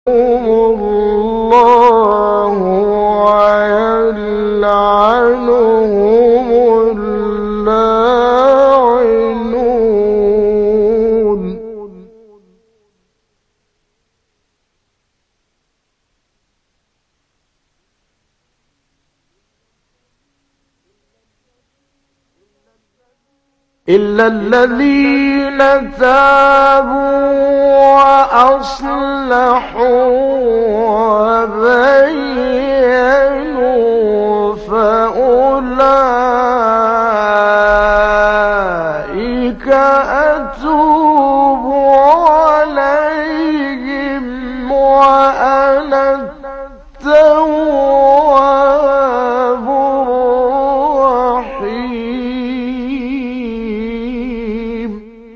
الله ويلعنهم اللاعنون. إلا الذين تابوا وأصلحوا وبينوا فأولئك أتوب عليهم وأنا التواب الرحيم.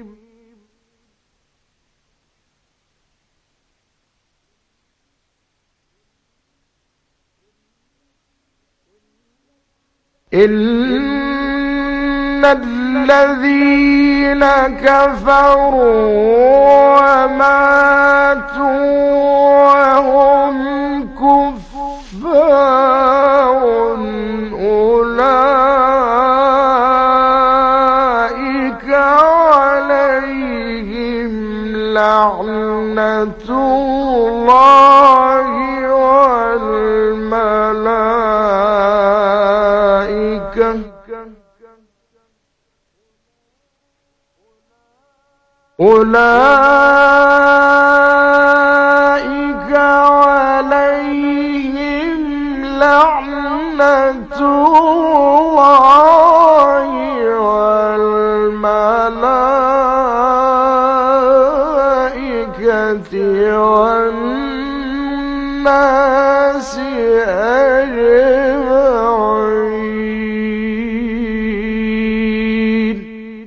إن الذين كفروا وماتوا وهم كفار أولئك عليهم لعنة الله والملائكة أولئك عليهم لعنة الله والملائكة والناس أجمعين.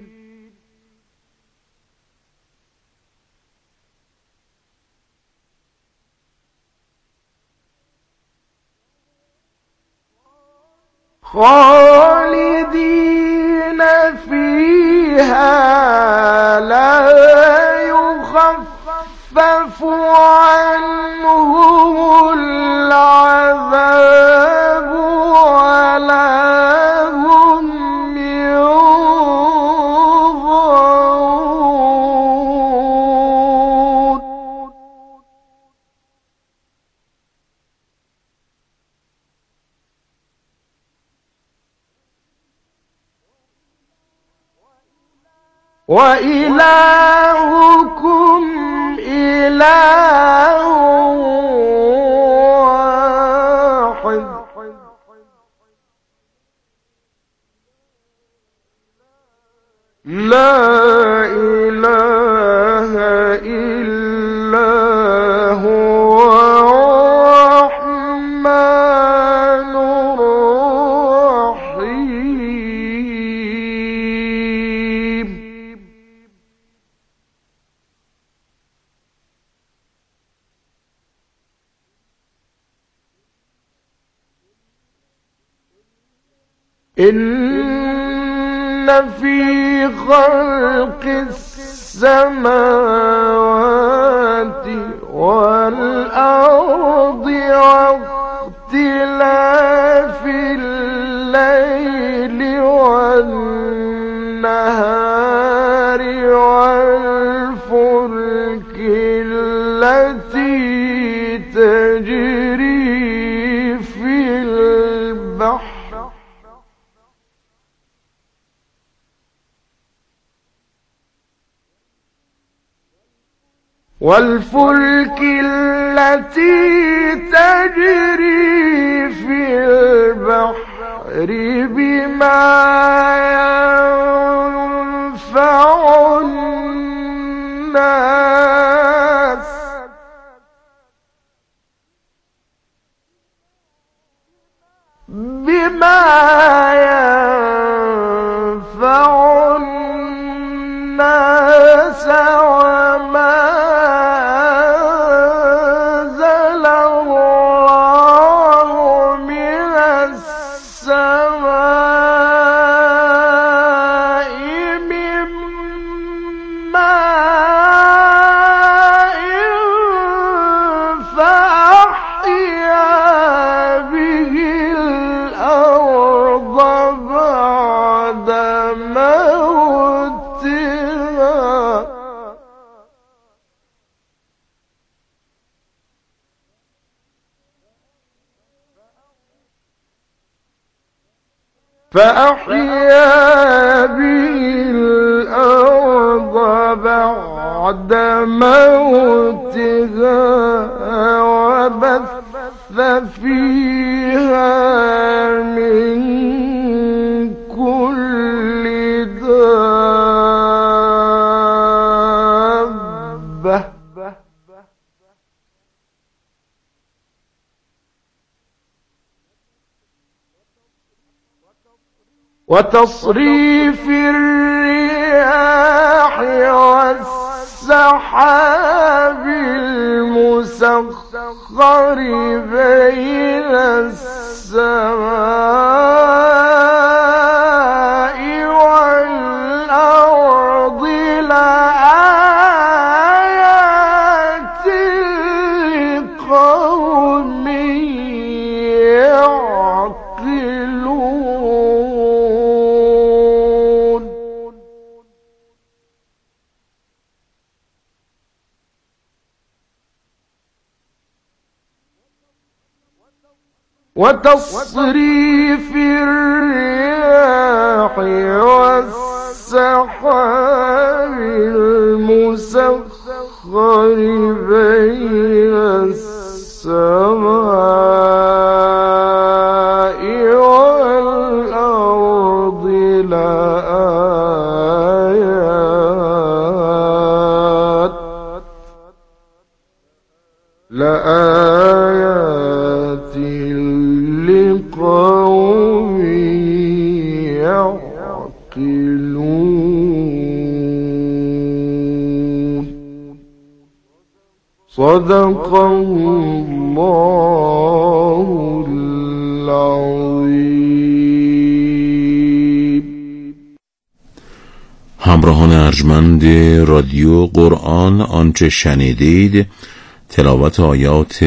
خالدين فيها لا يخفف عنهم العذاب ولا هم ينظرون. وإلهكم إله واحد لا إله إلا هو الرحمن الرحيم. إن في خلق السماوات والأرض واختلاف الليل والنهار والفلك التي تجري في البحر بما ينفع الناس وما أنزل الله من السماء من ماء فأحيا به الأرض بعد موتها وبث فيها من كل دابة وتصريف الرياح والسحاب المسخر بين السماء والأرض لآيات لقوم يعقلون. وتصريف الرياح والسحاب المسخر بين السماء والأرض لآيات لقوم يعقلون. صدق الله العظيم. همراهان ارجمند رادیو قرآن، آنچه شنیدید تلاوت آیات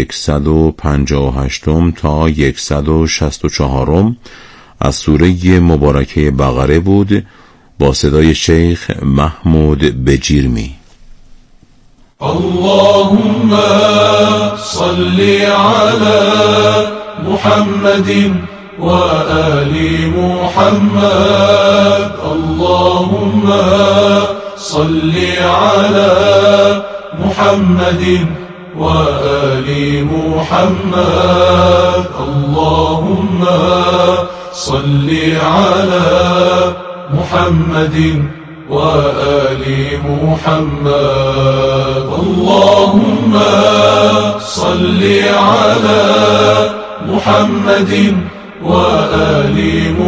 158 تا 164 از سوره مبارکه بقره بود با صدای شیخ محمود بجیرمی. اللهم صل على محمد وآل محمد. اللهم صل على محمد وآل محمد. اللهم صل على محمد وآل محمد. اللهم صل على محمد وآل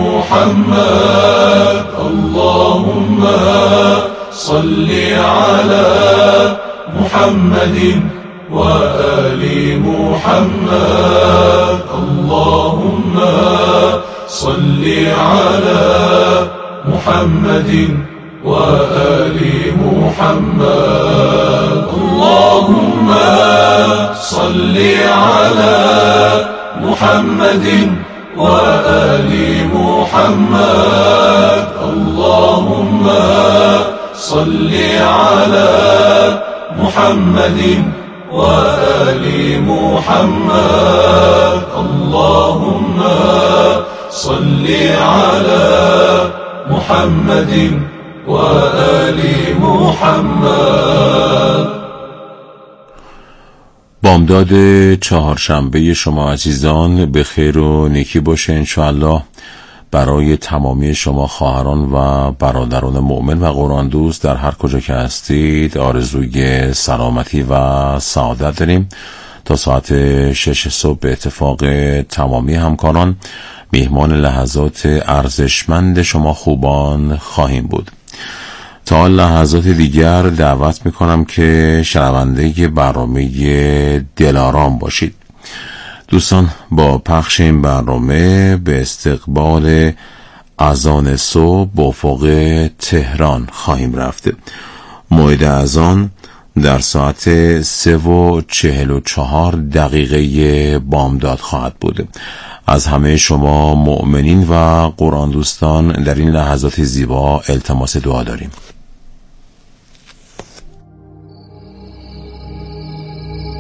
محمد. اللهم صل على محمد وآل محمد. اللهم صل على محمد وآل محمد. اللهم صل على محمد وآل محمد. اللهم صل على محمد وآل محمد. اللهم صل على محمد وآل محمد. بامداد چهارشنبه شما عزیزان به خیر و نیکی باشه انشاءالله. برای تمامی شما خواهران و برادران مؤمن و قرآن دوست در هر کجا که هستید آرزوی سلامتی و سعادت داریم. تا ساعت 6 صبح به اتفاق تمامی همکاران میهمان لحظات ارزشمند شما خوبان خواهیم بود. تا لحظات دیگر دعوت میکنم که شنونده برنامه دلارام باشید. دوستان، با پخش این برنامه به استقبال اذان صبح به افق تهران خواهیم رفت. موعد اذان در ساعت 3:44 بامداد خواهد بود. از همه شما مؤمنین و قرآن دوستان در این لحظات زیبا التماس دعا داریم.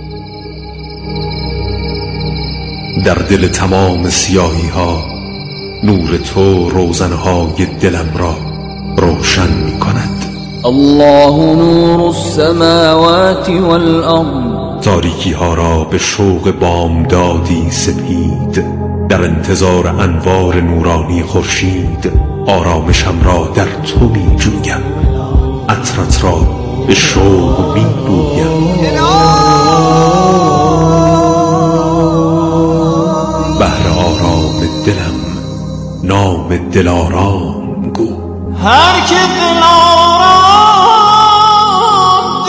در دل تمام سیاهی ها نور تو روزنهای دلم را روشن می کند. الله نور السماوات والارض، تاریکی ها را به شوق بامدادی سپید، در انتظار انوار نورانی خورشید آرامشم را در تو می جویم، عطرت را به شوق می بویم. بهر آرام دلم نام دلارام گو. هر که دلارام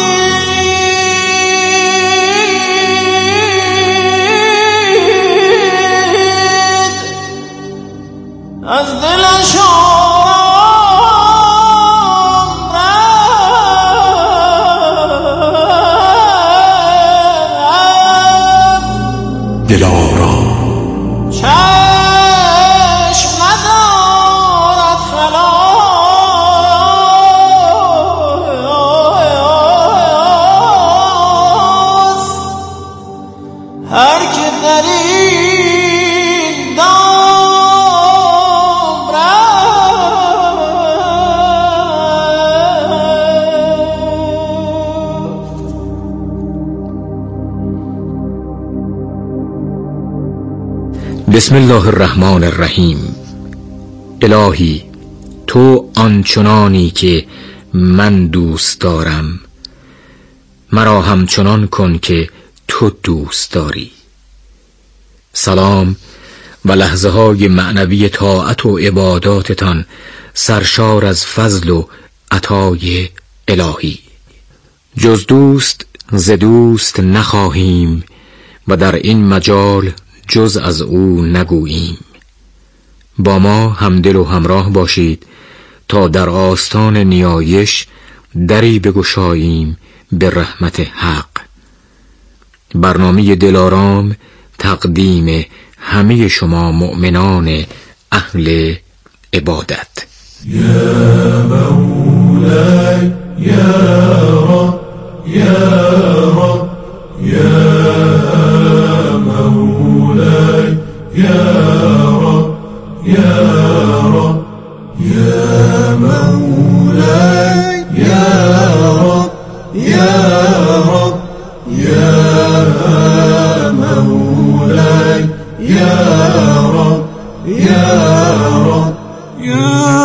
دید، از دلش آرام رفت. دلارام هر که در این دام رفت. بسم الله الرحمن الرحیم. الهی تو آنچنانی که من دوست دارم مرا همچنان کن که تو دوست داری. سلام و لحظه های معنوی طاعت و عباداتتان سرشار از فضل و عطای الهی. جز دوست ز دوست نخواهیم و در این مجال جز از او نگوییم. با ما همدل و همراه باشید تا در آستان نیایش دری بگشاییم به رحمت حق. برنامه دلارام تقدیم همه شما مؤمنان اهل عبادت. یا مولاي یا رب یا رب یا مولاي یا رب یا رب یا مولاي یا رب یا رب یا مولاي یا رب یا رب یا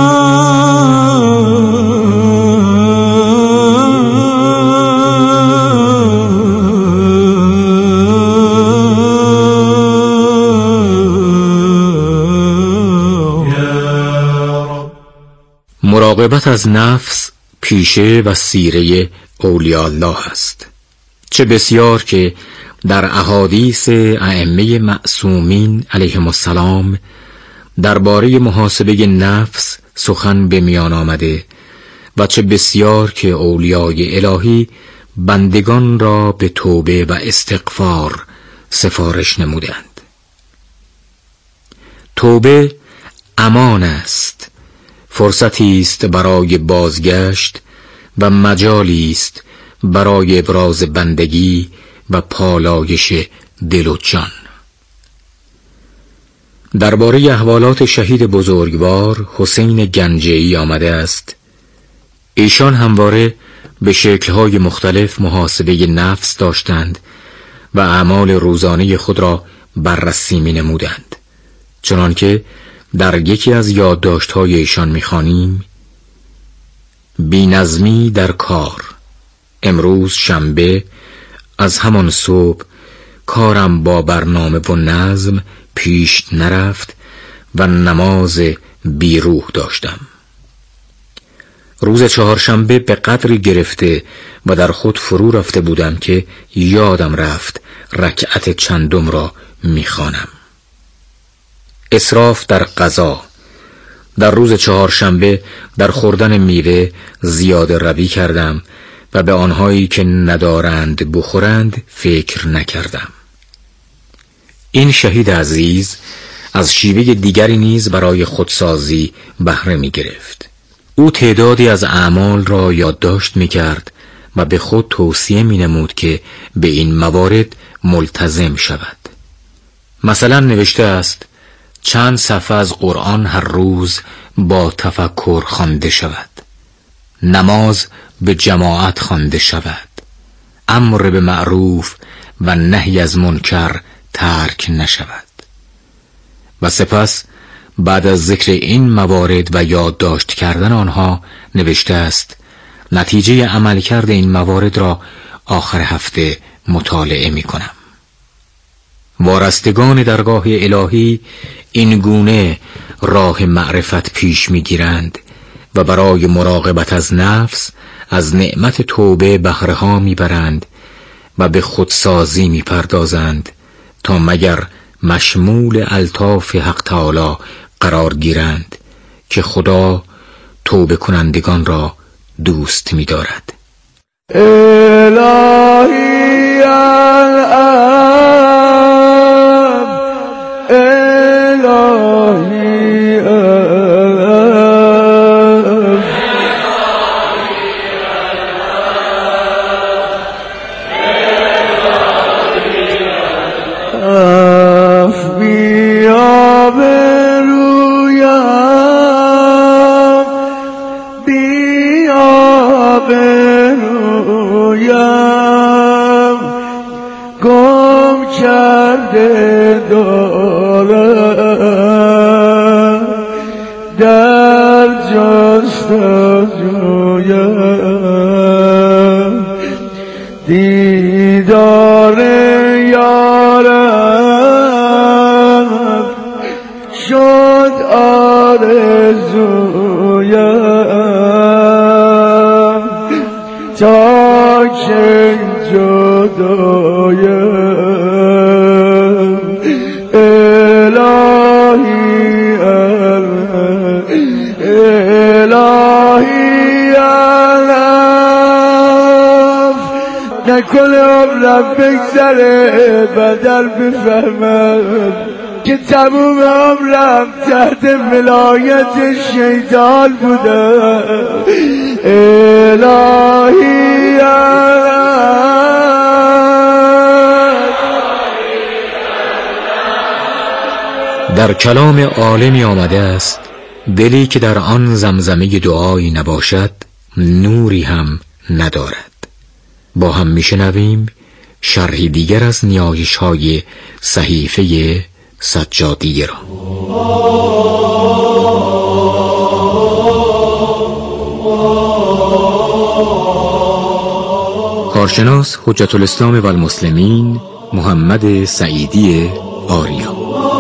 مراقبت از نفس پیشه و سیره اولیاء الله است. چه بسیار که در احادیث ائمه معصومین علیهم السلام درباره محاسبه نفس سخن به میان آمده و چه بسیار که اولیاء الهی بندگان را به توبه و استغفار سفارش نمودند. توبه امان است، فرصتی است برای بازگشت و مجالی است برای ابراز بندگی و پالایش دل و جان. درباره احوالات شهید بزرگوار حسین گنجه‌ای آمده است: ایشان همواره به شکل‌های مختلف محاسبه نفس داشتند و اعمال روزانه خود را بررسی می‌نمودند، چنانکه در یکی از یادداشت‌های ایشان می‌خوانیم: بی‌نظمی در کار. امروز شنبه، از همان صبح کارم با برنامه و نظم پیش نرفت و نماز بیروح داشتم. روز چهارشنبه به قدری گرفته و در خود فرو رفته بودم که یادم رفت رکعت چندم را می‌خوانم. اسراف در غذا. در روز چهارشنبه در خوردن میوه زیاده روی کردم و به آنهایی که ندارند بخورند فکر نکردم. این شهید عزیز از شیوه دیگری نیز برای خودسازی بهره می گرفت. او تعدادی از اعمال را یادداشت می کرد و به خود توصیه می نمود که به این موارد ملتزم شود. مثلا نوشته است: چند صفحه از قرآن هر روز با تفکر خوانده شود، نماز به جماعت خوانده شود، امر به معروف و نهی از منکر ترک نشود. و سپس بعد از ذکر این موارد و یادداشت کردن آنها نوشته است: نتیجه عملکرد این موارد را آخر هفته مطالعه می کنم. وارستگان درگاه الهی این گونه راه معرفت پیش می گیرند و برای مراقبت از نفس از نعمت توبه بهره ها می برند و به خودسازی می پردازند تا مگر مشمول الطاف حق تعالی قرار گیرند که خدا توبه کنندگان را دوست می دارد. الهی الاب الهی الاب بیا برویم بیا برویم گم کرده دارم در جستجویم دیدار یارم شد آرزویم تا که جدایم الهی الهی الف نکن عمرم بگذره بدل بفهمم که تموم عمرم تحت ولایت شیطان بودم. الهی در کلام عالمی آمده است: دلی که در آن زمزمه دعایی نباشد نوری هم ندارد. با هم میشنویم شرحی دیگر از نیایش‌های صحیفه سجادیه را. کارشناس حجت الاسلام و المسلمین محمد سعیدی آریا.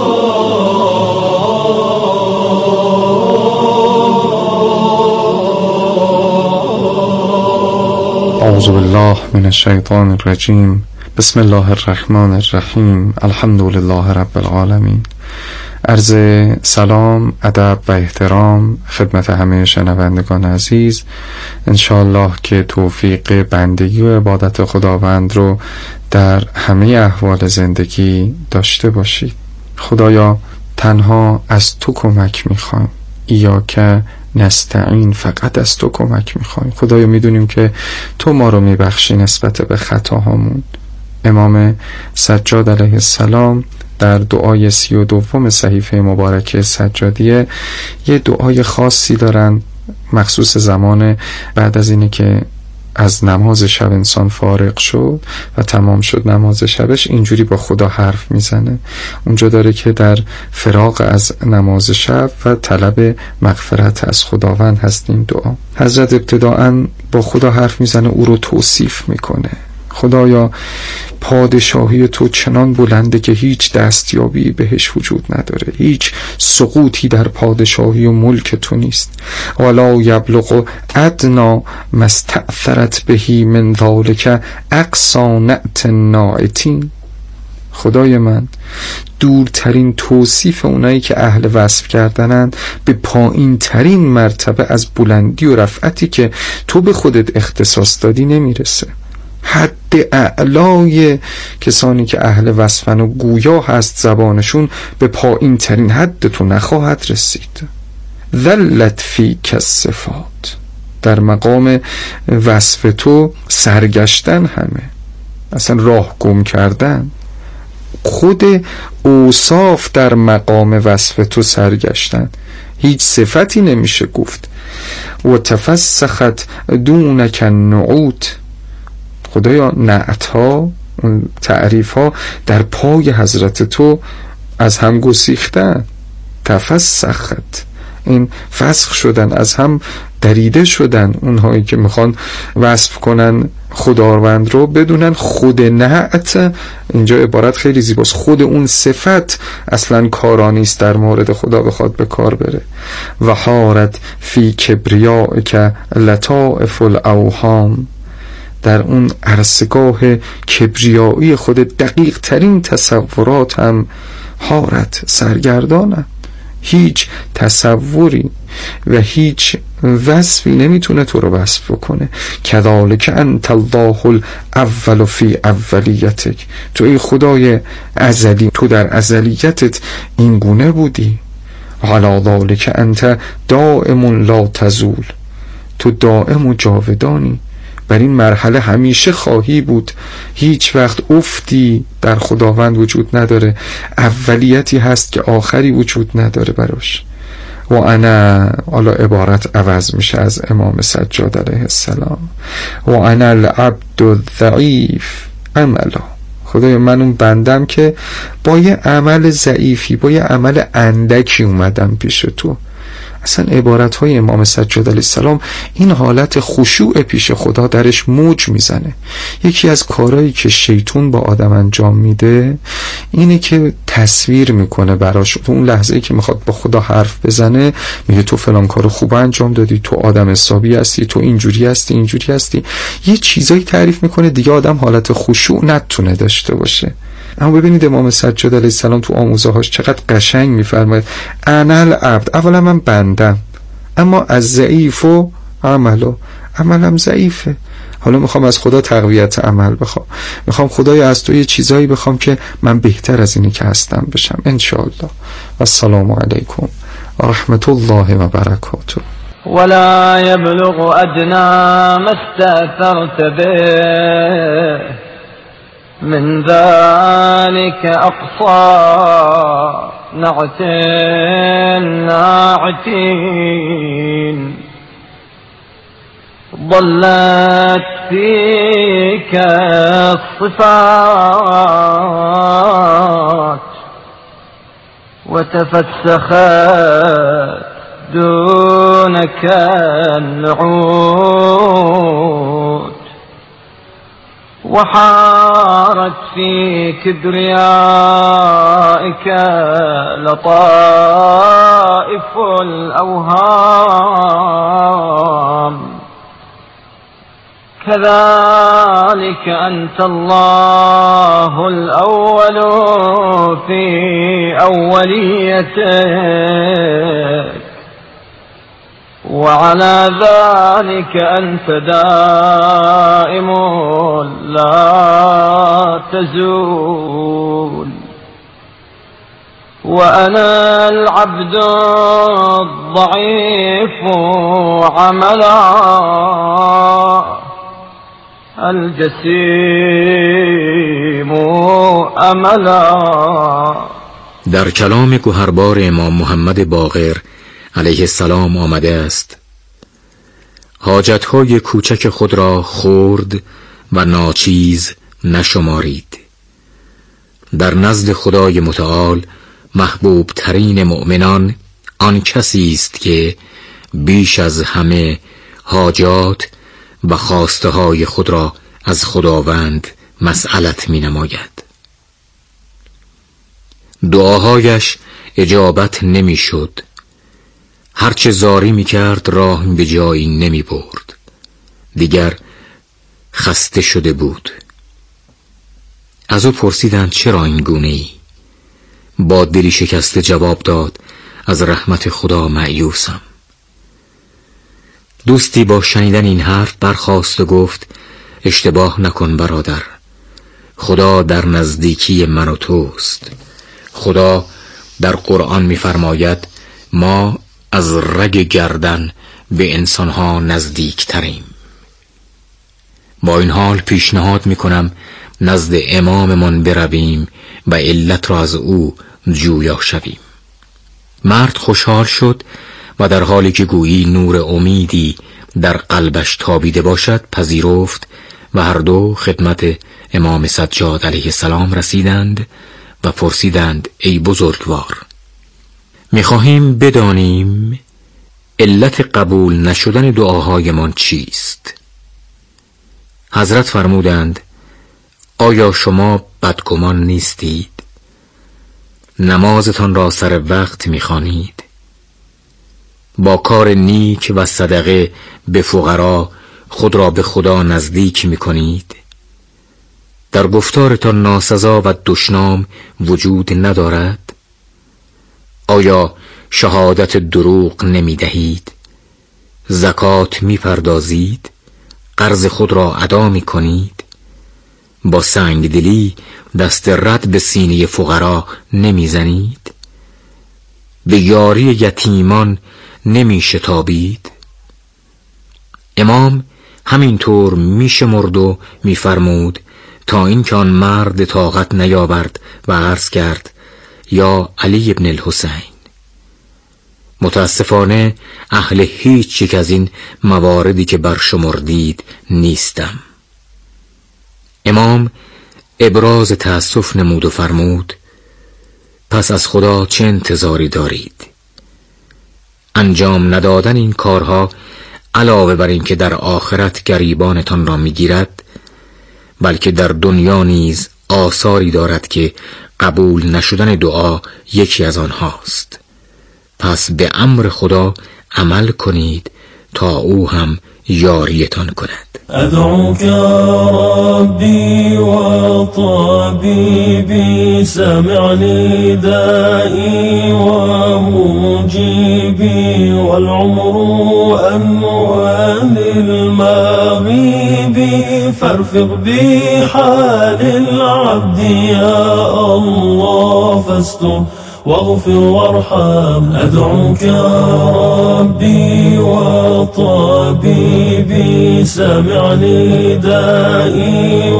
اعوذ بالله من الشیطان الرجیم. بسم الله الرحمن الرحیم. الحمد لله رب العالمین. عرض سلام، ادب و احترام خدمت همه شنوندگان عزیز. انشاءالله که توفیق بندگی و عبادت خداوند رو در همه احوال زندگی داشته باشید. خدایا تنها از تو کمک میخوایم، ایاک نستعین، فقط از تو کمک میخوایم. خدایا میدونیم که تو ما رو میبخشی نسبت به خطاهامون. امام سجاد علیه السلام در دعای 32 صحیفه مبارکه سجادیه یه دعای خاصی دارن، مخصوص زمان بعد از اینه که از نماز شب انسان فارغ شد و تمام شد نماز شبش، اینجوری با خدا حرف میزنه. اونجا داره که در فراغ از نماز شب و طلب مغفرت از خداوند هست این دعا. حضرت ابتداءً با خدا حرف میزنه، او رو توصیف میکنه. خدایا پادشاهی تو چنان بلنده که هیچ دستیابی بهش وجود نداره، هیچ سقوطی در پادشاهی و ملک تو نیست. ولا یبلغ ادنا ما استأثرت بهی من ذلک اقصی نعت ناعتین. خدای من، دورترین توصیف اونایی که اهل وصف کردنند به پایین ترین مرتبه از بلندی و رفعتی که تو به خودت اختصاص دادی نمیرسه. حد اعلای کسانی که اهل وصفن و گویا هست زبانشون به پایین ترین حد تو نخواهد رسید. ذلت فیک الصفات، در مقام وصف تو سرگشتن همه، اصلا راه گم کردن. خود اوصاف در مقام وصف تو سرگشتن، هیچ صفتی نمیشه گفت. و تفسخت دونک النعوت، خدایا نعتها، اون تعریفها در پای حضرت تو از هم گسیختن. تفسخت، این فسخ شدن، از هم دریده شدن. اونهایی که میخوان وصف کنن خداوند رو بدونن خود نعت، اینجا عبارت خیلی زیباست، خود اون صفت اصلا کارانیست در مورد خدا بخواد به کار بره. و حارت فی کبریائک لطائف الاوهام، در اون عرصگاه کبریایی خود دقیق ترین تصورات هم حارت، سرگردانم. هیچ تصوری و هیچ وصفی نمیتونه تو رو وصف کنه. کذالک انت الله الاول فی اولیتک، تو ای خدای ازلی، تو در ازلیتت این گونه بودی. علی ذلک انت دائم لا تزول، تو دائم و جاودانی، بر این مرحله همیشه خواهی بود. هیچ وقت افتی در خداوند وجود نداره، اولیتی هست که آخری وجود نداره براش. و انا، حالا عبارت عوض میشه از امام سجاد علیه السلام، و انا العبد الضعیف عملا، خدای من اون بندم که با یه عمل ضعیفی، با یه عمل اندکی اومدم پیش تو. اصلا عبارت های امام سجاد علیه السلام این حالت خشوع پیش خدا درش موج میزنه. یکی از کارهایی که شیطان با آدم انجام میده اینه که تصویر میکنه براش، تو اون لحظه‌ای که میخواد با خدا حرف بزنه میگه تو فلان کارو خوب انجام دادی، تو آدم حسابی هستی، تو اینجوری هستی، اینجوری هستی، یه چیزایی تعریف میکنه دیگه آدم حالت خشوع نتونه داشته باشه. اما ببینید امام سجاد علیه السلام تو آموزه‌هاش چقدر قشنگ میفرماید انا العبد، اولا من بندم، اما از ضعیف و عملم ضعیفه. حالا میخوام از خدا تقویت عمل بخوام، میخوام خدایا از تو یه چیزایی بخوام که من بهتر از اینی که هستم بشم انشاءالله. و السلام علیکم و رحمت الله و برکاته. ولا يبلغ أدنى ما استأثرت به من ذلك أقصى نعت الناعتين، ضلت فيك الصفات وتفسخت دونك النعوت، وحارت في كبريائك لطائف الأوهام. كذلك أنت الله الأول في أوليتك، وعلى ذلك أنت دائم لا تزول. وأنا العبد الضعيف عملا الجسيم أملا. در کلام گوهربار امام محمد باقر علیه السلام آمده است: حاجتهای کوچک خود را خرد و ناچیز نشمارید. در نزد خدای متعال محبوب ترین مؤمنان آن کسی است که بیش از همه حاجات و خواسته های خود را از خداوند مسئلت می نماید. دعاهایش اجابت نمی شد، هرچه زاری می کرد راه به جایی نمی برد، دیگر خسته شده بود. از او پرسیدند چرا این گونه ای؟ با دلی شکسته جواب داد از رحمت خدا مایوسم. دوستی با شنیدن این حرف برخاست و گفت: اشتباه نکن برادر، خدا در نزدیکی من و توست. خدا در قرآن می‌فرماید ما از رگ گردن به انسانها نزدیک تریم. با این حال پیشنهاد می‌کنم نزد اماممان برویم و علت را از او جویا شویم. مرد خوشحال شد و در حالی که گویی نور امیدی در قلبش تابیده باشد پذیرفت و هر دو خدمت امام سجاد علیه السلام رسیدند و پرسیدند: ای بزرگوار، می‌خواهیم بدانیم علت قبول نشدن دعاهایمان چیست؟ حضرت فرمودند: آیا شما بدگمان نیستید؟ نمازتان را سر وقت می‌خوانید، با کار نیک و صدقه به فقرا خود را به خدا نزدیک می‌کنید، در گفتارتان ناسزا و دشنام وجود ندارد؟ آیا شهادت دروغ نمی‌دهید؟ زکات می‌پردازید؟ قرض خود را ادا می‌کنید؟ با سنگدلی دست رد به سینه فقرا نمی‌زنید؟ به یاری یتیمان نمی‌شتابید؟ امام همینطور می‌شمرد و می‌فرمود تا اینکه آن مرد طاقت نیاورد و عرض کرد: یا علی ابن الحسین، متاسفانه اهل هیچ یک از این مواردی که برشمردید نیستم. امام ابراز تأسف نمود و فرمود: پس از خدا چه انتظاری دارید؟ انجام ندادن این کارها علاوه بر این که در آخرت گریبانتان را میگیرد، بلکه در دنیا نیز آثاری دارد که قبول نشدن دعا یکی از آنهاست. پس به امر خدا عمل کنید تا او هم یاریتان کند. أدعوك ربي وطبيبي، سمع ندائي ومجيبي، والعمر أنوان المغيب، فارفق بحال العبد يا الله، فاستر واغفر وارحم. أدعوك ربي وطبيبي، سمع ندائي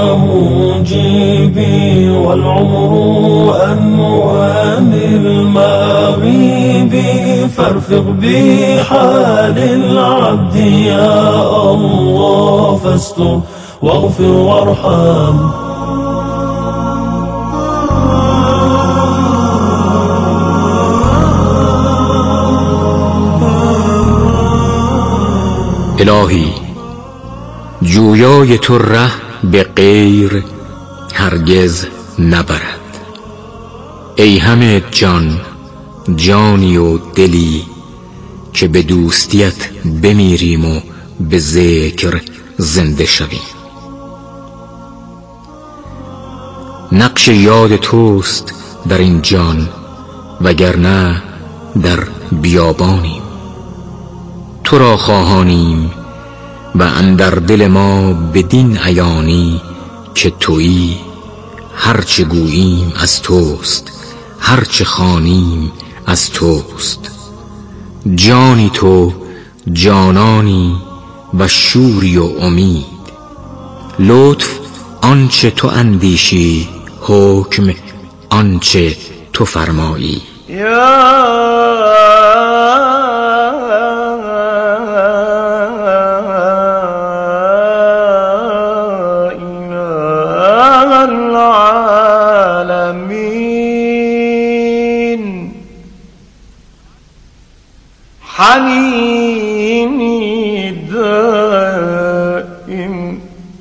ومجيبي، والعمر أنوان المغيب، فارفق بحال العبد يا الله، فاستر واغفر وارحم. الهی، جویای تو ره به غیر هرگز نبرد. ای همه جان، جانی و دلی که به دوستیت بمیریم و به ذکر زنده شویم. نقش یاد توست در این جان، وگرنه در بیابانیم. تو را خواهانیم و اندر دل ما بدین عیانی که تویی. هرچه گوییم از توست، هرچه خوانیم از توست. جانی تو، جانانی و شوری و امید. لطف آنچه تو اندیشی، حکم آنچه تو فرمایی. حنيني دائم،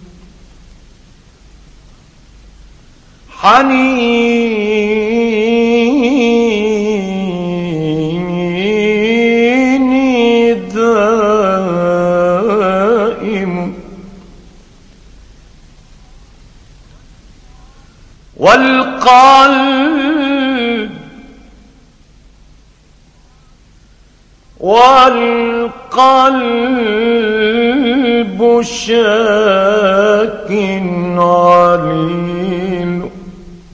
حنيني دائم، والقلب شاك عليم.